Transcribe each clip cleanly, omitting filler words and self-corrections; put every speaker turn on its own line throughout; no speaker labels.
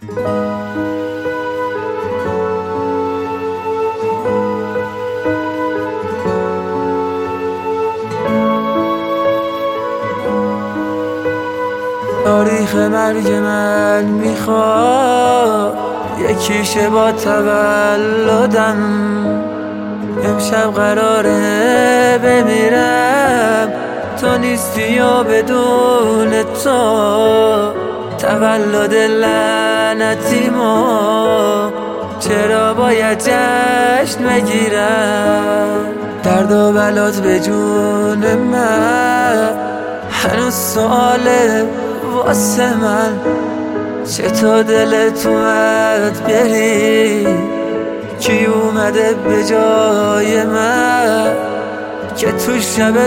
تاریخ مرگ من میخواد یکیشه با تولدم. امشب قراره بمیرم، تو نیستی و بدون تو تولد لعنتیمو چرا باید جشن بگیرم؟ درد و بلات به جون من هنوز سواله واسه من. چطور دلت اومد بری؟ کی اومده به جای من که تو شب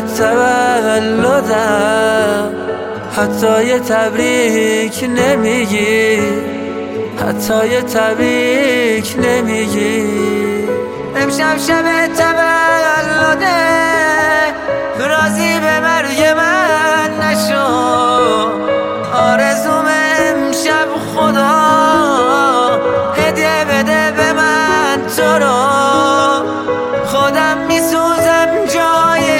تولدم حتی یه تبریک نمیگی، حتی یه تبریک نمیگی؟ امشب شب تولده، راضی به مرگ من نشو. آرزوم امشب خدا هدیه بده به من تو رو. خودم میسوزم جای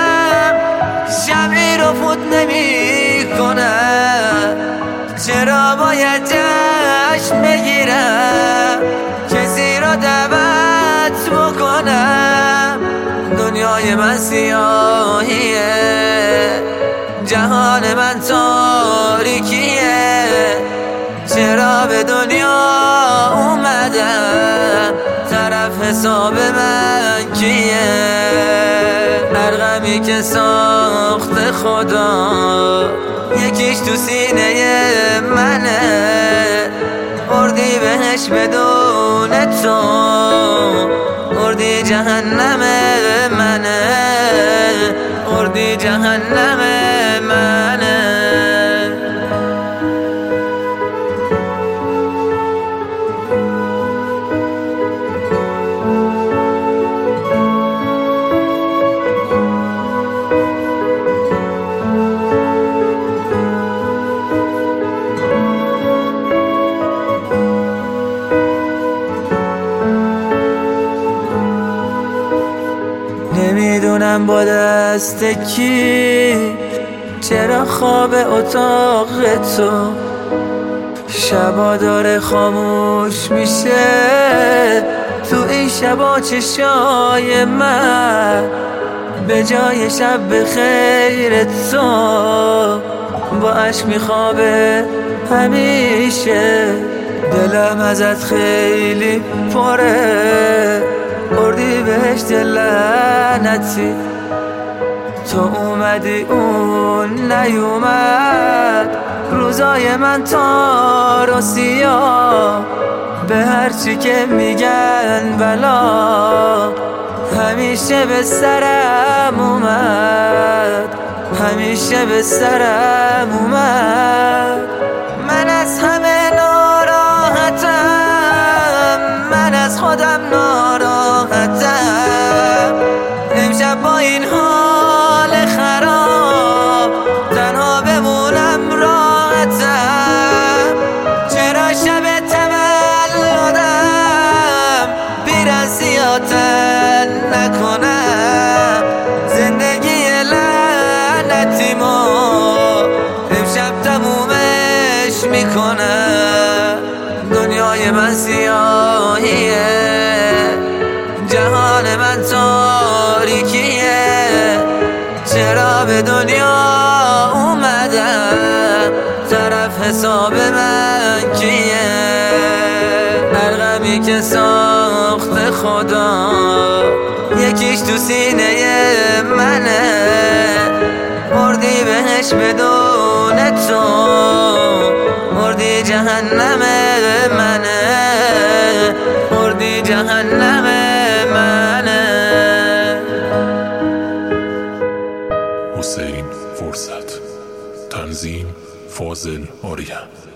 شبی رو فوت نمی کنم. چرا باید جشن بگیرم، کسی رو دعوت بکنم؟ دنیای من سیاهیه، جهان من تاریکیه. چرا به دنیا اومدم؟ طرف حساب من کیه؟ هر غمی که ساخت خدا یکیش تو سینه منه. اردی بهش بدون تو، اردی جهنم منه، اردی جهنم منه. نمیدونم با دست کی چرا خواب اتاق تو شبا داره خاموش میشه. تو این شبا چشای من به جای شب بخیر تو با عشق میخوابه همیشه. دلم ازت خیلی پره، اردی بهشت لعنتی. تو اومدی اون نیومد، روزای من تار و سیاه. به هرچی که میگن بلا همیشه به سرم اومد، همیشه به سرم اومد. من از همه ناراحتم، من از خودم ناراحتم. امشب با این حال خراب تنها بمونم راحتم. چرا شب تولدم بی‌رضایتن نکنم؟ زندگی لعنتیمو امشب تمومش میکنم. دنیای من سیاهیه، جهان من تاریکیه. چرا به دنیا اومدم؟ طرف حساب من کیه؟ هر غمی که ساخت خدا یکیش تو سینه منه. اردی بهش بدون تو، اردی جهنم منه، اردی جهنم منه.
حسین فرصت، تنظیم فاضل آریا.